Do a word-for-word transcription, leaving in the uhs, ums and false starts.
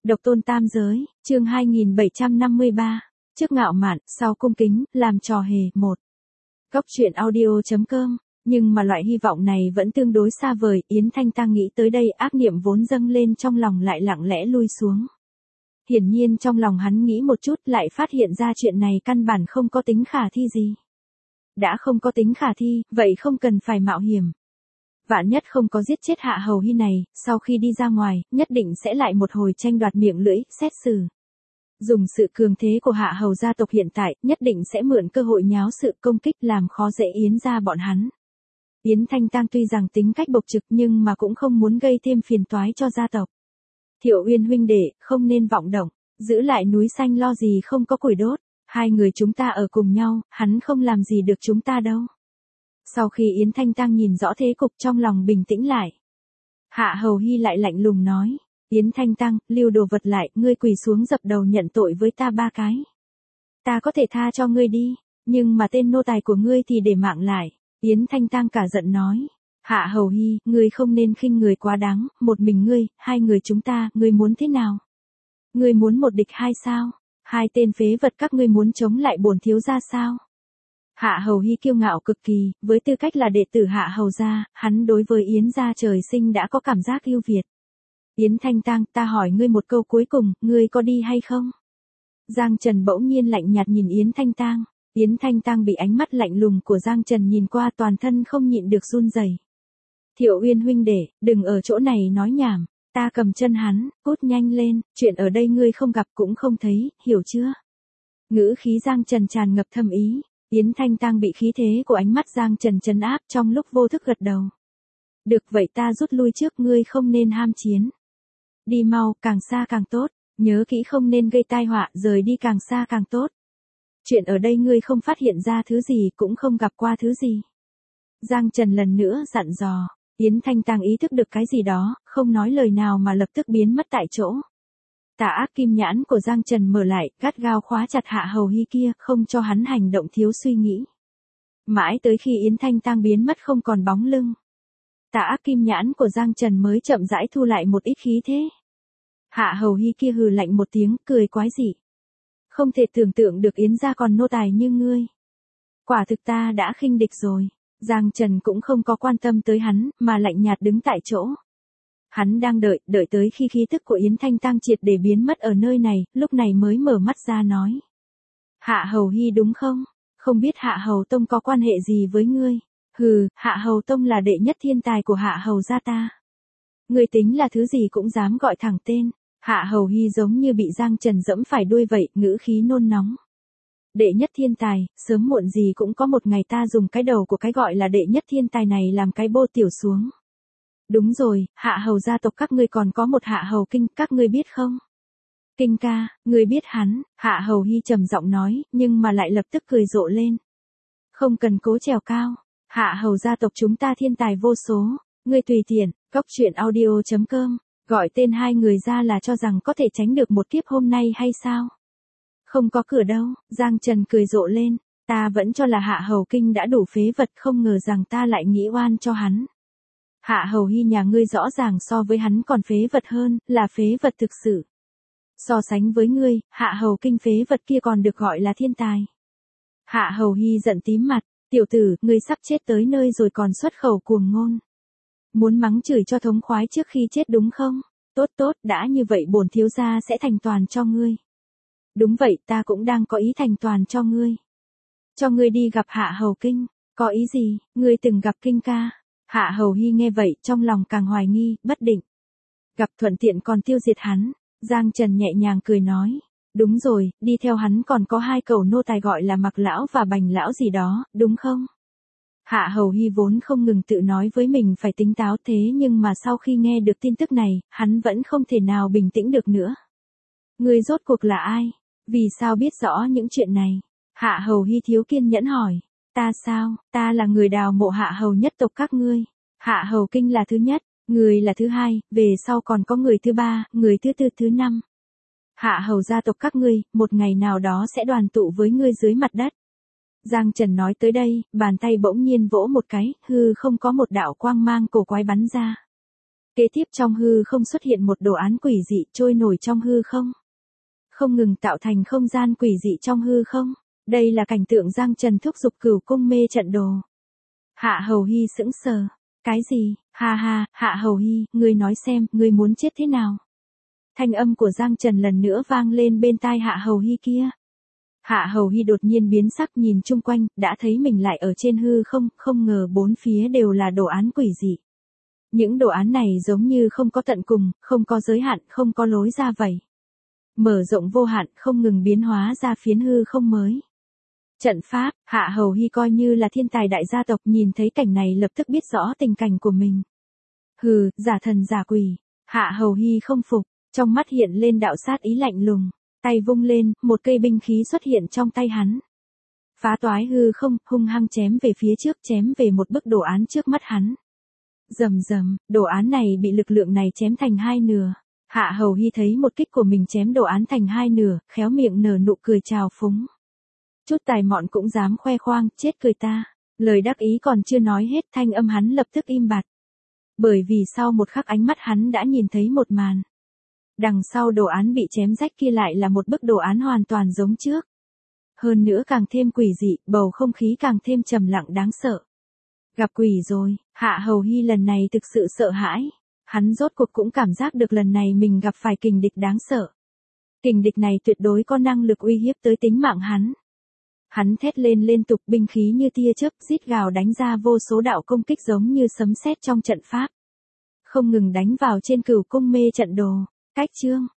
Độc tôn tam giới, chương hai nghìn bảy trăm năm mươi ba, trước ngạo mạn, sau cung kính, làm trò hề, một. Góc truyện audio chấm com, nhưng mà loại hy vọng này vẫn tương đối xa vời, Yến Thanh Tăng nghĩ tới đây ác niệm vốn dâng lên trong lòng lại lặng lẽ lui xuống. Hiển nhiên trong lòng hắn nghĩ một chút lại phát hiện ra chuyện này căn bản không có tính khả thi gì. Đã không có tính khả thi, vậy không cần phải mạo hiểm. Vạn nhất không có giết chết Hạ Hầu Hy này, sau khi đi ra ngoài, nhất định sẽ lại một hồi tranh đoạt miệng lưỡi, xét xử. Dùng sự cường thế của Hạ Hầu gia tộc hiện tại, nhất định sẽ mượn cơ hội nháo sự công kích làm khó dễ Yến gia bọn hắn. Yến Thanh Tăng tuy rằng tính cách bộc trực nhưng mà cũng không muốn gây thêm phiền toái cho gia tộc. Thiệu Uyên huynh đệ, không nên vọng động, giữ lại núi xanh lo gì không có củi đốt, hai người chúng ta ở cùng nhau, hắn không làm gì được chúng ta đâu. Sau khi Yến Thanh Tăng nhìn rõ thế cục trong lòng bình tĩnh lại. Hạ Hầu Hy lại lạnh lùng nói, Yến Thanh Tăng, lưu đồ vật lại, ngươi quỳ xuống dập đầu nhận tội với ta ba cái. Ta có thể tha cho ngươi đi, nhưng mà tên nô tài của ngươi thì để mạng lại. Yến Thanh Tăng cả giận nói, Hạ Hầu Hy, ngươi không nên khinh người quá đáng, một mình ngươi, hai người chúng ta, ngươi muốn thế nào? Ngươi muốn một địch hai sao? Hai tên phế vật các ngươi muốn chống lại bổn thiếu gia sao? Hạ Hầu Hy kiêu ngạo cực kỳ, với tư cách là đệ tử Hạ Hầu gia, hắn đối với Yến gia trời sinh đã có cảm giác ưu việt. Yến Thanh Tăng, ta hỏi ngươi một câu cuối cùng, ngươi có đi hay không? Giang Trần bỗng nhiên lạnh nhạt nhìn Yến Thanh Tăng. Yến Thanh Tăng bị ánh mắt lạnh lùng của Giang Trần nhìn qua toàn thân không nhịn được run rẩy. Thiệu Uyên huynh đệ, đừng ở chỗ này nói nhảm, ta cầm chân hắn, cút nhanh lên, chuyện ở đây ngươi không gặp cũng không thấy, hiểu chưa? Ngữ khí Giang Trần tràn ngập thâm ý. Yến Thanh Tăng bị khí thế của ánh mắt Giang Trần trấn áp trong lúc vô thức gật đầu. Được vậy ta rút lui trước, ngươi không nên ham chiến. Đi mau, càng xa càng tốt, nhớ kỹ không nên gây tai họa, rời đi càng xa càng tốt. Chuyện ở đây ngươi không phát hiện ra thứ gì cũng không gặp qua thứ gì. Giang Trần lần nữa dặn dò, Yến Thanh Tăng ý thức được cái gì đó, không nói lời nào mà lập tức biến mất tại chỗ. Tà ác kim nhãn của Giang Trần mở lại, gắt gao khóa chặt Hạ Hầu Hy kia, không cho hắn hành động thiếu suy nghĩ. Mãi tới khi Yến Thanh Tăng biến mất không còn bóng lưng. Tà ác kim nhãn của Giang Trần mới chậm rãi thu lại một ít khí thế. Hạ Hầu Hy kia hừ lạnh một tiếng, cười quái dị. Không thể tưởng tượng được Yến gia còn nô tài như ngươi. Quả thực ta đã khinh địch rồi. Giang Trần cũng không có quan tâm tới hắn, mà lạnh nhạt đứng tại chỗ. Hắn đang đợi, đợi tới khi khí tức của Yến Thanh Tăng triệt để biến mất ở nơi này, lúc này mới mở mắt ra nói. Hạ Hầu Hy đúng không? Không biết Hạ Hầu Tông có quan hệ gì với ngươi? Hừ, Hạ Hầu Tông là đệ nhất thiên tài của Hạ Hầu gia ta. Ngươi tính là thứ gì cũng dám gọi thẳng tên. Hạ Hầu Hy giống như bị Giang Trần dẫm phải đuôi vậy, ngữ khí nôn nóng. Đệ nhất thiên tài, sớm muộn gì cũng có một ngày ta dùng cái đầu của cái gọi là đệ nhất thiên tài này làm cái bô tiểu xuống. Đúng rồi, Hạ Hầu gia tộc các ngươi còn có một Hạ Hầu Kinh, các ngươi biết không? Kinh ca, ngươi biết hắn, Hạ Hầu Hy trầm giọng nói, nhưng mà lại lập tức cười rộ lên. Không cần cố trèo cao, Hạ Hầu gia tộc chúng ta thiên tài vô số, ngươi tùy tiện, góc truyện audio chấm com, gọi tên hai người ra là cho rằng có thể tránh được một kiếp hôm nay hay sao? Không có cửa đâu, Giang Trần cười rộ lên, ta vẫn cho là Hạ Hầu Kinh đã đủ phế vật, không ngờ rằng ta lại nghĩ oan cho hắn. Hạ Hầu Hy nhà ngươi rõ ràng so với hắn còn phế vật hơn, là phế vật thực sự. So sánh với ngươi, Hạ Hầu Kinh phế vật kia còn được gọi là thiên tài. Hạ Hầu Hy giận tím mặt, tiểu tử, ngươi sắp chết tới nơi rồi còn xuất khẩu cuồng ngôn. Muốn mắng chửi cho thống khoái trước khi chết đúng không? Tốt tốt, đã như vậy bổn thiếu gia sẽ thành toàn cho ngươi. Đúng vậy, ta cũng đang có ý thành toàn cho ngươi. Cho ngươi đi gặp Hạ Hầu Kinh, có ý gì, ngươi từng gặp Kinh ca? Hạ Hầu Hy nghe vậy, trong lòng càng hoài nghi, bất định. Gặp thuận tiện còn tiêu diệt hắn, Giang Trần nhẹ nhàng cười nói. Đúng rồi, đi theo hắn còn có hai cẩu nô tài gọi là Mặc Lão và Bành Lão gì đó, đúng không? Hạ Hầu Hy vốn không ngừng tự nói với mình phải tính táo thế nhưng mà sau khi nghe được tin tức này, hắn vẫn không thể nào bình tĩnh được nữa. Ngươi rốt cuộc là ai? Vì sao biết rõ những chuyện này? Hạ Hầu Hy thiếu kiên nhẫn hỏi. Ta sao, ta là người đào mộ Hạ Hầu nhất tộc các ngươi. Hạ Hầu Kinh là thứ nhất, người là thứ hai, về sau còn có người thứ ba, người thứ tư, thứ năm. Hạ Hầu gia tộc các ngươi, một ngày nào đó sẽ đoàn tụ với ngươi dưới mặt đất. Giang Trần nói tới đây, bàn tay bỗng nhiên vỗ một cái, hư không có một đạo quang mang cổ quái bắn ra. Kế tiếp trong hư không xuất hiện một đồ án quỷ dị trôi nổi trong hư không. Không ngừng tạo thành không gian quỷ dị trong hư không. Đây là cảnh tượng Giang Trần thúc giục Cửu Cung mê trận đồ. Hạ Hầu Hy sững sờ. Cái gì? Ha ha, Hạ Hầu Hy, ngươi nói xem, ngươi muốn chết thế nào? Thanh âm của Giang Trần lần nữa vang lên bên tai Hạ Hầu Hy kia. Hạ Hầu Hy đột nhiên biến sắc nhìn chung quanh, đã thấy mình lại ở trên hư không, không ngờ bốn phía đều là đồ án quỷ dị. Những đồ án này giống như không có tận cùng, không có giới hạn, không có lối ra vậy. Mở rộng vô hạn, không ngừng biến hóa ra phiến hư không mới. Trận pháp, Hạ Hầu Hy coi như là thiên tài đại gia tộc nhìn thấy cảnh này lập tức biết rõ tình cảnh của mình. Hừ, giả thần giả quỷ. Hạ Hầu Hy không phục, trong mắt hiện lên đạo sát ý lạnh lùng. Tay vung lên, một cây binh khí xuất hiện trong tay hắn. Phá toái hư không, hung hăng chém về phía trước, chém về một bức đồ án trước mắt hắn. Rầm rầm, đồ án này bị lực lượng này chém thành hai nửa. Hạ Hầu Hy thấy một kích của mình chém đồ án thành hai nửa, khéo miệng nở nụ cười trào phúng. Chút tài mọn cũng dám khoe khoang, chết cười ta. Lời đắc ý còn chưa nói hết, thanh âm hắn lập tức im bặt. Bởi vì sau một khắc ánh mắt hắn đã nhìn thấy một màn. Đằng sau đồ án bị chém rách kia lại là một bức đồ án hoàn toàn giống trước. Hơn nữa càng thêm quỷ dị, bầu không khí càng thêm trầm lặng đáng sợ. Gặp quỷ rồi, Hạ Hầu Hy lần này thực sự sợ hãi. Hắn rốt cuộc cũng cảm giác được lần này mình gặp phải kình địch đáng sợ. Kình địch này tuyệt đối có năng lực uy hiếp tới tính mạng hắn. Hắn thét lên liên tục, binh khí như tia chớp rít gào đánh ra vô số đạo công kích giống như sấm sét trong trận pháp. Không ngừng đánh vào trên Cửu Cung mê trận đồ. Cách chương